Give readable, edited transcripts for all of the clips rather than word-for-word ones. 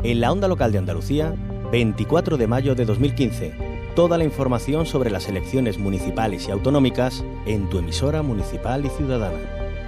En la onda local de Andalucía, 24 de mayo de 2015. Toda la información sobre las elecciones municipales y autonómicas en tu emisora municipal y ciudadana.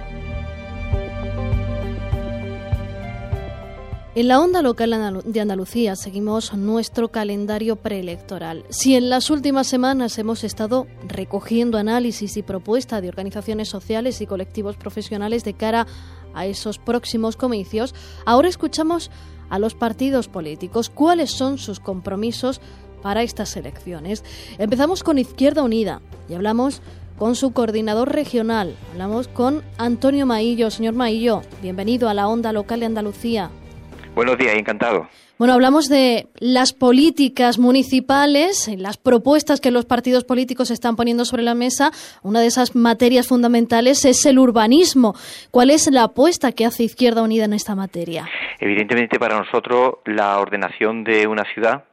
En la onda local de Andalucía seguimos nuestro calendario preelectoral. Si en las últimas semanas hemos estado recogiendo análisis y propuestas de organizaciones sociales y colectivos profesionales de cara a esos próximos comicios, ahora escuchamos a los partidos políticos. ¿Cuáles son sus compromisos para estas elecciones? Empezamos con Izquierda Unida y hablamos con su coordinador regional. Hablamos con Antonio Maillo. Señor Maillo, bienvenido a la onda local de Andalucía. Buenos días, encantado. Bueno, hablamos de las políticas municipales, las propuestas que los partidos políticos están poniendo sobre la mesa. Una de esas materias fundamentales es el urbanismo. ¿Cuál es la apuesta que hace Izquierda Unida en esta materia? Evidentemente, para nosotros la ordenación de una ciudad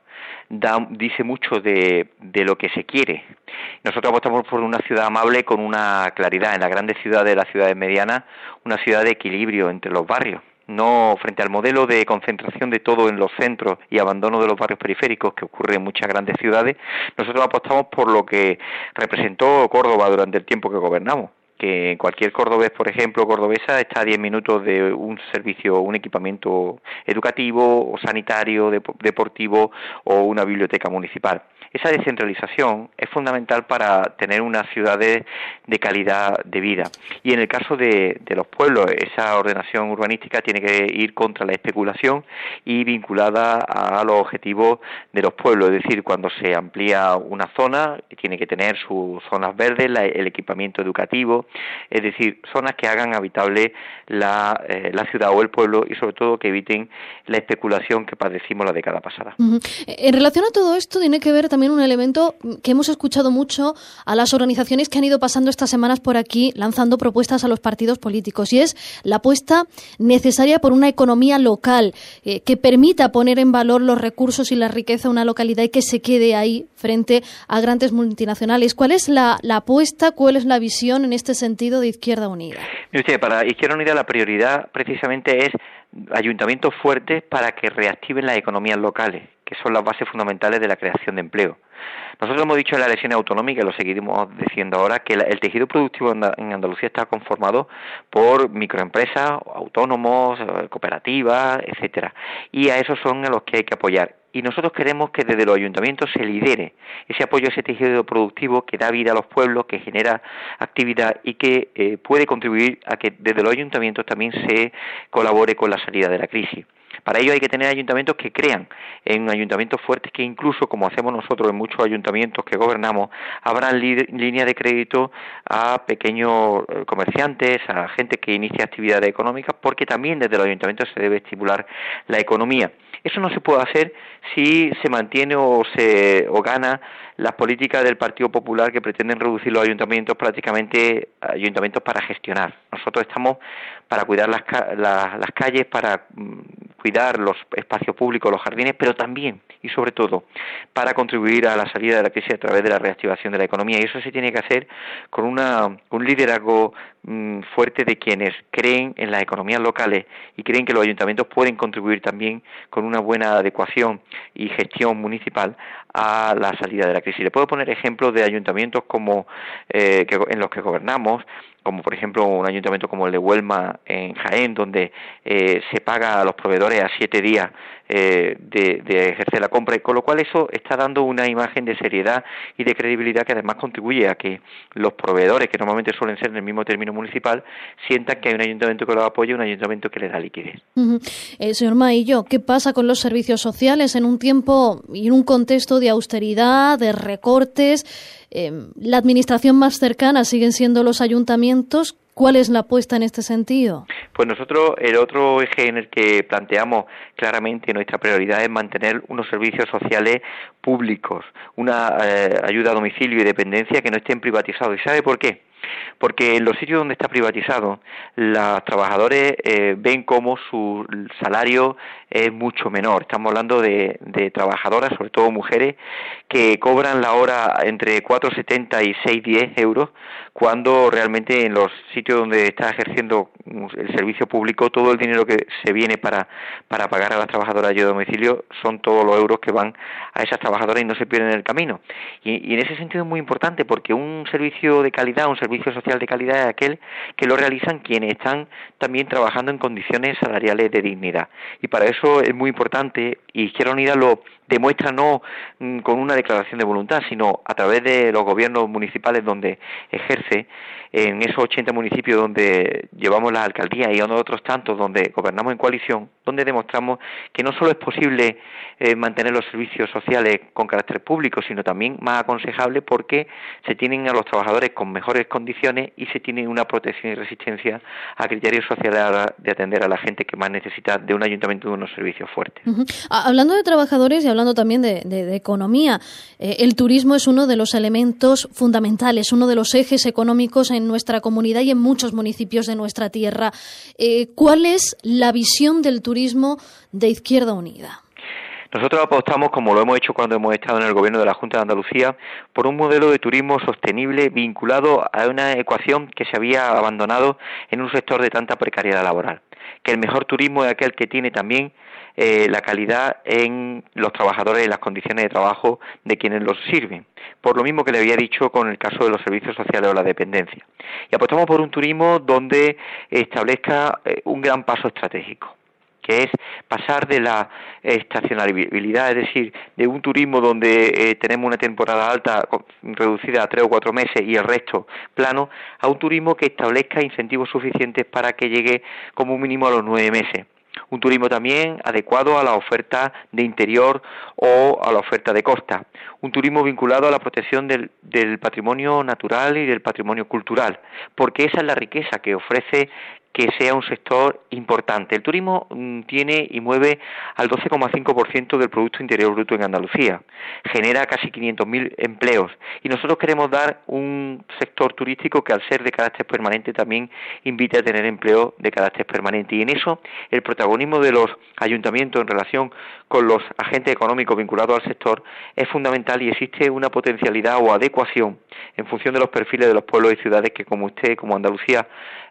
dice mucho de lo que se quiere. Nosotros apostamos por una ciudad amable con una claridad. En las grandes ciudades, las ciudades medianas, una ciudad de equilibrio entre los barrios. No frente al modelo de concentración de todo en los centros y abandono de los barrios periféricos que ocurre en muchas grandes ciudades, nosotros apostamos por lo que representó Córdoba durante el tiempo que gobernamos, que cualquier cordobés, por ejemplo, cordobesa, está a 10 minutos de un servicio, un equipamiento educativo o sanitario, deportivo o una biblioteca municipal. Esa descentralización es fundamental para tener unas ciudades de calidad de vida. Y en el caso de los pueblos, esa ordenación urbanística tiene que ir contra la especulación y vinculada a los objetivos de los pueblos. Es decir, cuando se amplía una zona, tiene que tener sus zonas verdes, el equipamiento educativo, es decir, zonas que hagan habitable la ciudad o el pueblo y sobre todo que eviten la especulación que padecimos la década pasada. Uh-huh. En relación a todo esto tiene que ver también un elemento que hemos escuchado mucho a las organizaciones que han ido pasando estas semanas por aquí lanzando propuestas a los partidos políticos, y es la apuesta necesaria por una economía local que permita poner en valor los recursos y la riqueza de una localidad y que se quede ahí frente a grandes multinacionales. ¿Cuál es la apuesta, cuál es la visión en este sentido de Izquierda Unida? Para Izquierda Unida la prioridad precisamente es ayuntamientos fuertes para que reactiven las economías locales, que son las bases fundamentales de la creación de empleo. Nosotros hemos dicho en la elección autonómica, y lo seguiremos diciendo ahora, que el tejido productivo en Andalucía está conformado por microempresas, autónomos, cooperativas, etcétera, y a esos son a los que hay que apoyar. Y nosotros queremos que desde los ayuntamientos se lidere ese apoyo a ese tejido productivo que da vida a los pueblos, que genera actividad y que puede contribuir a que desde los ayuntamientos también se colabore con la salida de la crisis. Para ello hay que tener ayuntamientos que crean en ayuntamientos fuertes que incluso, como hacemos nosotros en muchos ayuntamientos que gobernamos, abran líneas de crédito a pequeños comerciantes, a gente que inicia actividades económicas, porque también desde los ayuntamientos se debe estimular la economía. Eso no se puede hacer si se mantiene o gana las políticas del Partido Popular que pretenden reducir los ayuntamientos prácticamente ayuntamientos para gestionar. Nosotros estamos para cuidar las calles, para cuidar los espacios públicos, los jardines, pero también y sobre todo para contribuir a la salida de la crisis a través de la reactivación de la economía. Y eso se tiene que hacer con un liderazgo fuerte de quienes creen en las economías locales y creen que los ayuntamientos pueden contribuir también con una buena adecuación y gestión municipal a la salida de la crisis. Le puedo poner ejemplos de ayuntamientos como en los que gobernamos, como por ejemplo un ayuntamiento como el de Huelma en Jaén, donde se paga a los proveedores a 7 días de ejercer la compra, y con lo cual eso está dando una imagen de seriedad y de credibilidad que además contribuye a que los proveedores, que normalmente suelen ser en el mismo término municipal, sientan que hay un ayuntamiento que los apoya y un ayuntamiento que les da liquidez. Uh-huh. Señor Maillo, ¿qué pasa con los servicios sociales en un tiempo y en un contexto de austeridad, de recortes? La administración más cercana siguen siendo los ayuntamientos. ¿Cuál es la apuesta en este sentido? Pues nosotros, el otro eje en el que planteamos claramente nuestra prioridad es mantener unos servicios sociales públicos, una ayuda a domicilio y dependencia que no estén privatizados. ¿Y sabe por qué? Porque en los sitios donde está privatizado, los trabajadores ven cómo su salario es mucho menor. Estamos hablando de trabajadoras, sobre todo mujeres, que cobran la hora entre 4,70 y 6,10 euros, cuando realmente en los sitios donde está ejerciendo el servicio público, todo el dinero que se viene para pagar a las trabajadoras de ayuda a domicilio son todos los euros que van a esas trabajadoras y no se pierden en el camino. Y en ese sentido es muy importante, porque un servicio de calidad, un servicio social de calidad es aquel que lo realizan quienes están también trabajando en condiciones salariales de dignidad. Y para eso es muy importante, y Izquierda Unida lo demuestra no con una declaración de voluntad, sino a través de los gobiernos municipales donde ejerce, en esos 80 municipios donde llevamos las alcaldías y en otros tantos donde gobernamos en coalición, donde demostramos que no solo es posible mantener los servicios sociales con carácter público, sino también más aconsejable, porque se tienen a los trabajadores con mejores condiciones y se tiene una protección y resistencia a criterios sociales de atender a la gente que más necesita de un ayuntamiento de unos servicios fuertes. Uh-huh. Hablando de trabajadores y hablando también de economía, el turismo es uno de los elementos fundamentales, uno de los ejes económicos en nuestra comunidad y en muchos municipios de nuestra tierra. ¿Cuál es la visión del turismo de Izquierda Unida? Nosotros apostamos, como lo hemos hecho cuando hemos estado en el gobierno de la Junta de Andalucía, por un modelo de turismo sostenible vinculado a una ecuación que se había abandonado en un sector de tanta precariedad laboral. Que el mejor turismo es aquel que tiene también la calidad en los trabajadores y las condiciones de trabajo de quienes los sirven. Por lo mismo que le había dicho con el caso de los servicios sociales o la dependencia. Y apostamos por un turismo donde establezca un gran paso estratégico, que es pasar de la estacionalidad, es decir, de un turismo donde tenemos una temporada alta reducida a 3 o 4 meses y el resto plano, a un turismo que establezca incentivos suficientes para que llegue como mínimo a los 9 meses. Un turismo también adecuado a la oferta de interior o a la oferta de costa. Un turismo vinculado a la protección del patrimonio natural y del patrimonio cultural, porque esa es la riqueza que ofrece que sea un sector importante. El turismo tiene y mueve al 12,5% del Producto Interior Bruto en Andalucía. Genera casi 500.000 empleos. Y nosotros queremos dar un sector turístico que, al ser de carácter permanente, también invite a tener empleo de carácter permanente. Y en eso, el protagonismo de los ayuntamientos en relación con los agentes económicos vinculados al sector es fundamental, y existe una potencialidad o adecuación en función de los perfiles de los pueblos y ciudades que, como usted, como Andalucía,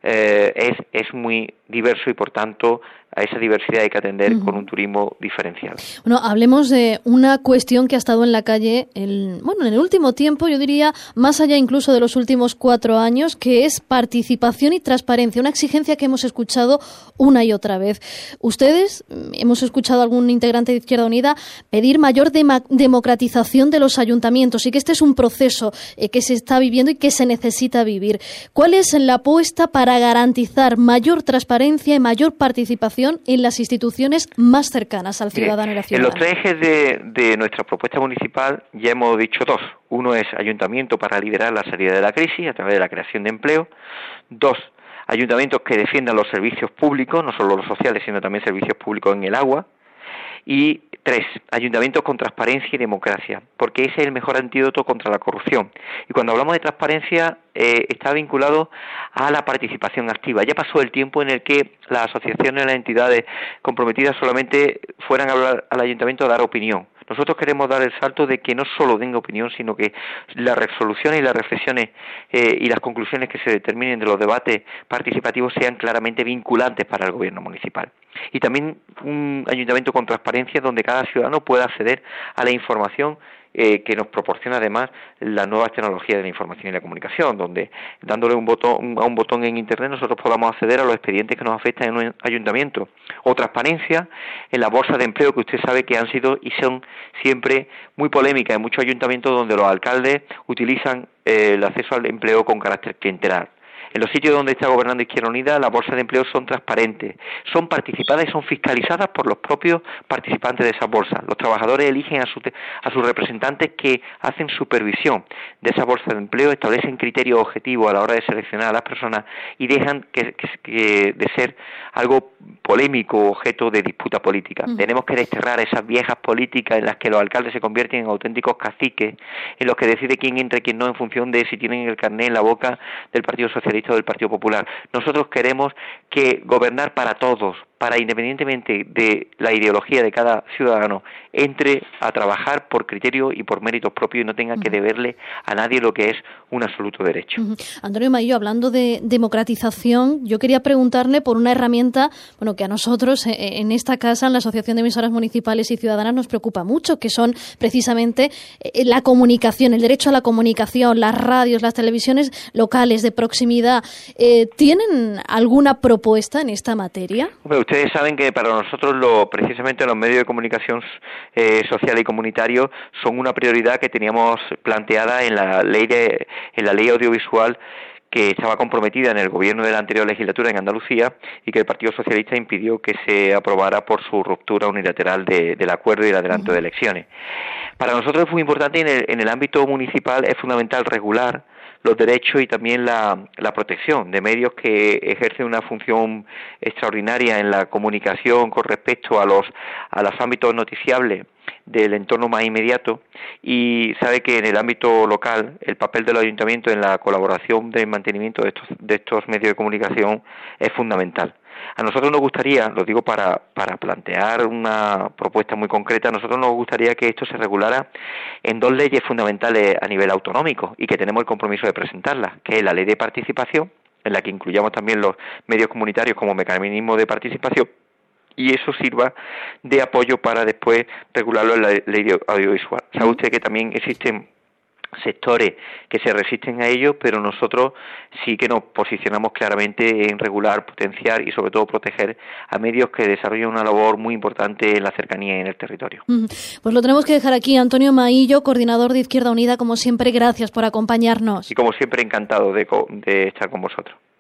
es muy diverso, y por tanto a esa diversidad hay que atender con un turismo diferencial. Bueno, hablemos de una cuestión que ha estado en la calle en el último tiempo, yo diría más allá incluso de los últimos 4 años, que es participación y transparencia, una exigencia que hemos escuchado una y otra vez. Ustedes, hemos escuchado a algún integrante de Izquierda Unida pedir mayor democratización de los ayuntamientos, y que este es un proceso que se está viviendo y que se necesita vivir. ¿Cuál es la apuesta para garantizar mayor transparencia y mayor participación en las instituciones más cercanas al ciudadano y la ciudadana? En los 3 ejes de nuestra propuesta municipal ya hemos dicho 2. Uno es ayuntamiento para liderar la salida de la crisis a través de la creación de empleo. 2, ayuntamientos que defiendan los servicios públicos, no solo los sociales, sino también servicios públicos en el agua. Y 3, ayuntamientos con transparencia y democracia, porque ese es el mejor antídoto contra la corrupción. Y cuando hablamos de transparencia, está vinculado a la participación activa. Ya pasó el tiempo en el que las asociaciones y las entidades comprometidas solamente fueran a hablar al ayuntamiento a dar opinión. Nosotros queremos dar el salto de que no solo den opinión, sino que las resoluciones y las reflexiones y las conclusiones que se determinen de los debates participativos sean claramente vinculantes para el gobierno municipal. Y también un ayuntamiento con transparencia donde cada ciudadano pueda acceder a la información que nos proporciona además las nuevas tecnologías de la información y la comunicación, donde dándole a un botón en Internet nosotros podamos acceder a los expedientes que nos afectan en un ayuntamiento. O transparencia en la bolsa de empleo, que usted sabe que han sido y son siempre muy polémicas en muchos ayuntamientos, donde los alcaldes utilizan el acceso al empleo con carácter clientelar. En los sitios donde está gobernando Izquierda Unida, las bolsas de empleo son transparentes, son participadas y son fiscalizadas por los propios participantes de esas bolsas. Los trabajadores eligen a sus representantes que hacen supervisión de esas bolsas de empleo, establecen criterios objetivos a la hora de seleccionar a las personas y dejan que de ser algo polémico o objeto de disputa política. Tenemos que desterrar esas viejas políticas en las que los alcaldes se convierten en auténticos caciques, en los que decide quién entra y quién no en función de si tienen el carné en la boca del Partido Socialista o del Partido Popular. Nosotros queremos que gobernar para todos, para, independientemente de la ideología de cada ciudadano, entre a trabajar por criterio y por méritos propios y no tenga que deberle a nadie lo que es un absoluto derecho. Antonio Maillo, hablando de democratización, yo quería preguntarle por una herramienta, que a nosotros en esta casa, en la Asociación de Emisoras Municipales y Ciudadanas, nos preocupa mucho, que son precisamente la comunicación, el derecho a la comunicación, las radios, las televisiones locales de proximidad. ¿Tienen alguna propuesta en esta materia? Ustedes saben que para nosotros precisamente los medios de comunicación social y comunitario son una prioridad que teníamos planteada en la ley audiovisual que estaba comprometida en el gobierno de la anterior legislatura en Andalucía y que el Partido Socialista impidió que se aprobara por su ruptura unilateral del acuerdo y el adelanto de elecciones. Para nosotros es muy importante en el ámbito municipal, es fundamental regular los derechos y también la protección de medios que ejercen una función extraordinaria en la comunicación con respecto a los ámbitos noticiables del entorno más inmediato, y sabe que en el ámbito local el papel de los ayuntamientos en la colaboración del mantenimiento de estos medios de comunicación es fundamental. A nosotros nos gustaría, lo digo para plantear una propuesta muy concreta, a nosotros nos gustaría que esto se regulara en dos leyes fundamentales a nivel autonómico y que tenemos el compromiso de presentarlas, que es la ley de participación, en la que incluyamos también los medios comunitarios como mecanismo de participación, y eso sirva de apoyo para después regularlo en la ley audiovisual. Sabe usted que también existen sectores que se resisten a ello, pero nosotros sí que nos posicionamos claramente en regular, potenciar y sobre todo proteger a medios que desarrollan una labor muy importante en la cercanía y en el territorio. Pues lo tenemos que dejar aquí. Antonio Maillo, coordinador de Izquierda Unida, como siempre, gracias por acompañarnos. Y como siempre, encantado de estar con vosotros.